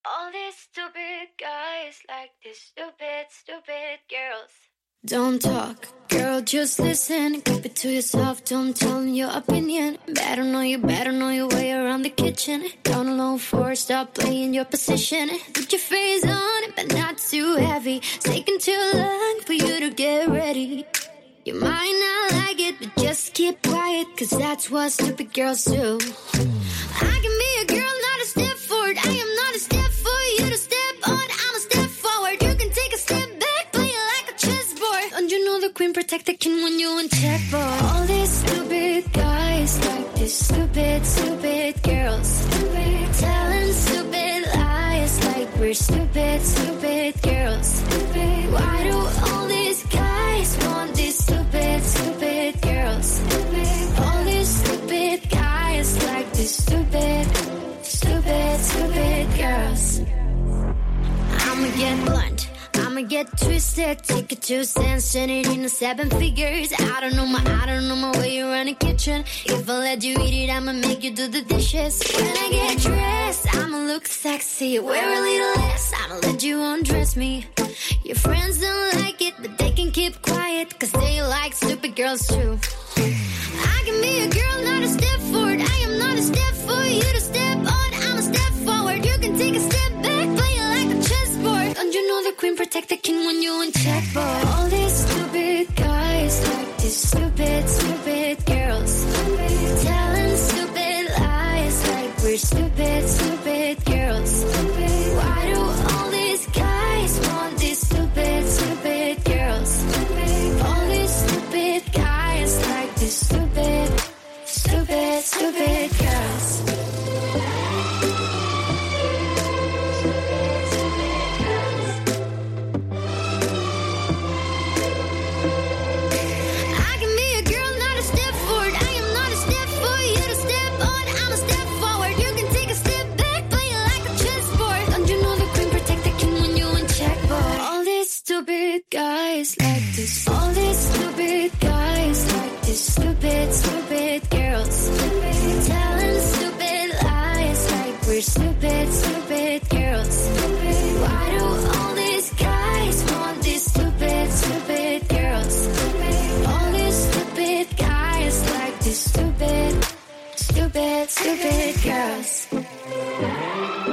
All these stupid guys like these stupid, stupid girls. Don't talk, girl, just listen. Keep it to yourself, don't tell them your opinion. Better know your way around the kitchen. Down a low four, stop playing your position. Put your face on it, but not too heavy. It's taking too long for you to get ready. You might not like it, but just keep quiet, cause that's what stupid girls do. I can be a girl, not a step forward. I am not a step for you to step on. I'm a step forward. You can take a step back, play it like a chessboard. Don't you know the queen protect the king when you in checkboard? All these stupid guys like these stupid, stupid girls. Stupid. Telling stupid lies like we're stupid, stupid girls. Stupid. Why do all these guys want these stupid, stupid girls? Stupid. All these stupid guys like these stupid, stupid, stupid girls. I'ma get blunt, I'ma get twisted. Take it 2 cents, turn it into 7 figures. I don't know my way around the kitchen. If I let you eat it, I'ma make you do the dishes. When I get dressed, I'ma look sexy. Wear a little less, I'ma let you undress me. Your friends don't like it, but they can keep quiet, cause they like stupid girls too. I can be a girl, not a step forward. I am not a step for you to step on. I'm a step forward. You can take a step back, play it like a chessboard. Don't you know the queen protect the king when you in checkboard? All these stupid guys like these stupid, stupid girls. Stupid. Telling stupid lies like we're stupid, stupid girls. Stupid. Why do all these guys want these stupid, stupid girls? Stupid. All these stupid guys like these stupid, stupid, stupid girls. I can be a girl, not a step forward. I am not a step for you to step on. I'm a step forward. You can take a step back, play it like a chessboard. Don't you know the queen protect the king when you in checkboard? All these stupid guys like this. All these stupid guys like this. Stupid, stupid girls. Stupid. Telling stupid lies like we're stupid, stupid girls. Stupid. Why do all these guys want these stupid, stupid girls? Stupid. All these stupid guys like these stupid, stupid, stupid girls.